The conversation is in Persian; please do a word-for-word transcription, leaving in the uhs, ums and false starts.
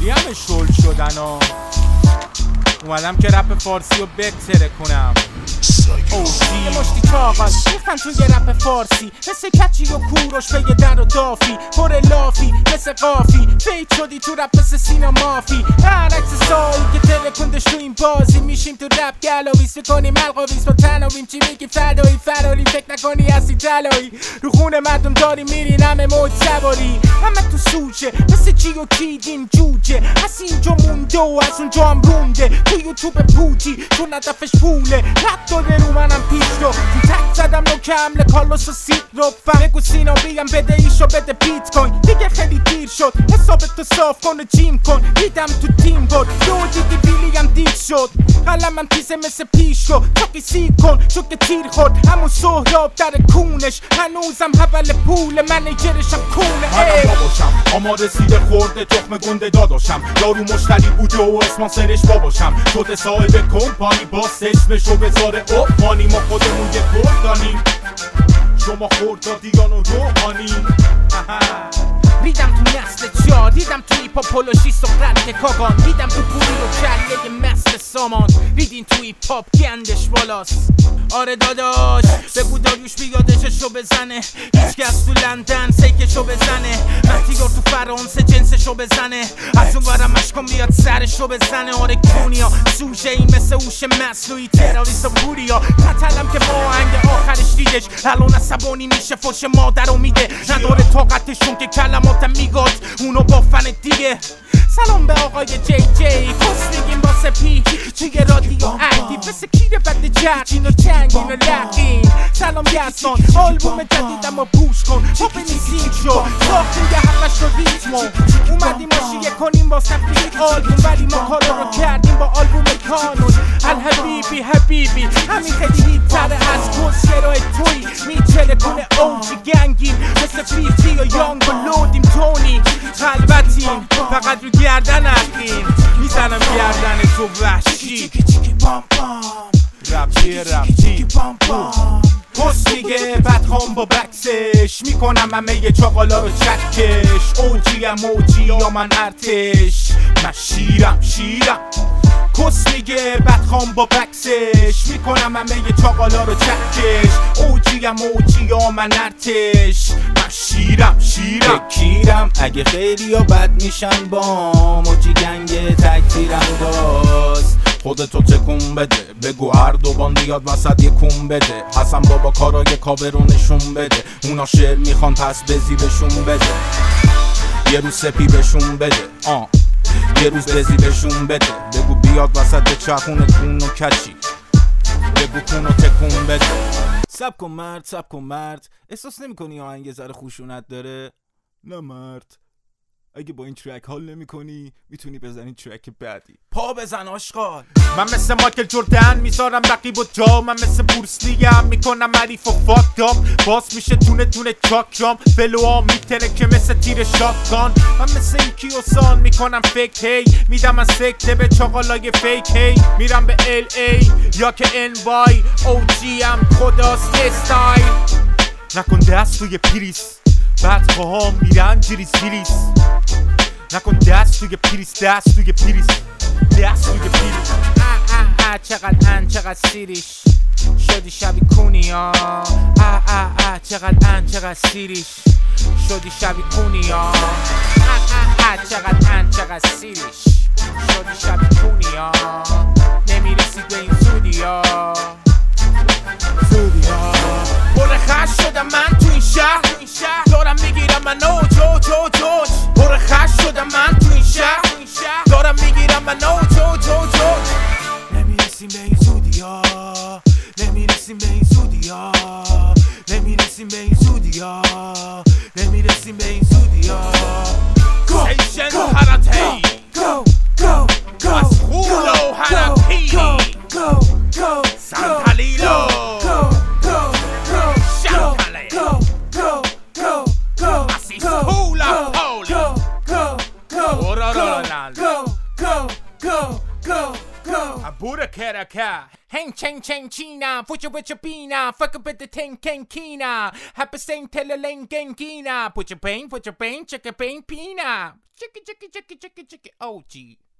اینجوری همه شل شدن ها. اومدم که رپ فارسی رو بتره کنم. اوجی یه مشتی چاقال ریختم توی رپ فارسی، مثل کچی و کوروش به در و دافی، پر لافی مثل قافی، فیت شدی تو رپ مثل سینا مافی. برعکس سایی که ترکوندش تو این بازی، میشیم تو رپ گلاویز میکنیم القاویز با تناویم. چی میگی فدایی فراری، فکر نکنی هستی طلایی، رو خون مردم داری میرین همه موج سواری. همه تو سوچه مثل چی و کیدین جوجه، از اینجا مونده و از اونجا هم رونده. تو یوتیوب پوچی چون هدفش پوله، رد داره رو منم پیش رو تو تک زدم نو کمل کالوس و سید رو فهم. بگو سینا بیم بده ایشو بده بیت کوین، دیگه خیلی دیر شد حسابتو صاف کن و جیم کن. دیدم تو تیم بود دو دیدی بیلی هم دید شد، قلمم تیزه مثل پیش رو چاقی سی کن چون که تیر خورد همون سهراب در کونش. هنوزم حول پول منیجرشم کونه. منم باباشم آماده سیده خورده تخم گنده داداشم، دارو مشتری بوده و اسپانسرش باباشم. شده صاحب کمپانی باس اسمشو بذاره اوپانی، ما خودمون یه گردانیم شما خوردادیان و روحانی. ریدم تو نسل جا، دیدم تو ایپا پولوشیست و قرد کاغان، دیدم تو پولی و کله مست سامان، ریدین تو ایپاپ گندش بالاست. آره داداش بگو داریوش بیادششو بزنه، هیچ کس تو لندن سیکشو بزنه، مهدیگار تو فرانسه جنسشو بزنه، از اون ورم مشکم بیاد سرشو بزنه. آره کونیا سوژه این مثل اوش مسلوی تراویست و بوریا، قتلم که با آهنگ آخرش دیدش الان عصبانی میشه فوش مادرو میده، نداره طاقتشون که کلماتم میگاد اونو با فن دیگه. سلام به آقای جی جی کس میگیم با سپی توی رادیو اکتیو، مثل کیر بد جرقین و چنگین و لقین. سلام یزدان آلبوم جدیدم رو پوش کن، ما بنیزیم شد ساختیم یه حقش رو ریتمو، اومدیم ماشیه کنیم با سفید آلبوم، ولی ما کارا رو کردیم با آلبوم کانون. الحبیبی حبیبی همین خیلی هیتره از کسیرای توی میچله کنه اوجی گنگیم، مثل فیفتی و یانگ و لودیم تونی خلوتیم فقط رو گردن اقیم، میزنم گردن تو وحشی. رپی رپی پس میگه بدخوام با بکسش، میکنم همه یه چاقالا رو چکش. اوجی هم اوجی یا من ارتش، من شیرم شیرم. کس میگه بدخوام با بکسش، میکنم همه یه چاقالا رو چکش. اوجی هم اوجی یا من ارتش، من شیرم شیرم. کیرم اگه خیلی ها بد میشن بام، اوجی گنگ تک تیرانداز. خودتو تکون بده بگو اردوغان بیاد وسط یه کون بده، حسن بابا کارای کاوه رو نشون بده، اونا شعر میخوان پس بزی بهشون بده، یه روز سپی بهشون بده آه یه روز بزی بهشون بده. بگو بیاد وسط به چرخونه کون و کچی، بگو کون و تکون بده. سب کن مرد سب کن مرد، احساس نمی کنی آهنگ یه ذره خشونت داره؟ نه مرد، اگه با این ترک حال نمی کنی میتونی بزنی ترک بعدی. پا بزن آشغال. من مثل مایکل جردن میذارم رقیب و جا، من مثل بورسلی هم میکنم عریف و فاکتام، باس میشه تونه تونه چاکرام، فلوها میتره که مثل تیر شاتگان. من مثل ایکی و سان میکنم فیک هی، میدم از سکته به چاقالای فیک هی، میرم به ال ای یا که ان وای. اوجی هم خداست استایل، نکن دست توی پریس بعد خواه میرن جریس جریس، نکن دست توی پریس دست توی پریس دست توی پریس. اه اه اه چقدر ان چقدر سیریش شدی شبی کونی ها، اه اه اه چقدر ان چقدر سیریش شدی شبی کونی ها، اه اه اه چقدر ان چقدر سیریش شدی شبی کونی ها. نمیرسید به این زودی ها زودی ها. پر خش شدم من تو این شهر، دارم میگیرم من اوج اوج اوج اوج. پر خش شدم من تو این شهر، دارم میگیرم من اوج اوج اوج اوج. نمیرسیم به این زودی ها، نمیرسیم به این زودی ها، نمیرسیم به این زودی ها، نمیرسیم به این زودی ها. سیشن و هراتی مسخولو هراتی سنتلیلو Pura Keraka Hang chang chang china, put your with your pina, fuck up at the ten can kina, happy same teleleng gengina, put your pain, put your pain, check your pain pina, chicky chicky chicky chicky chicky, oh gee.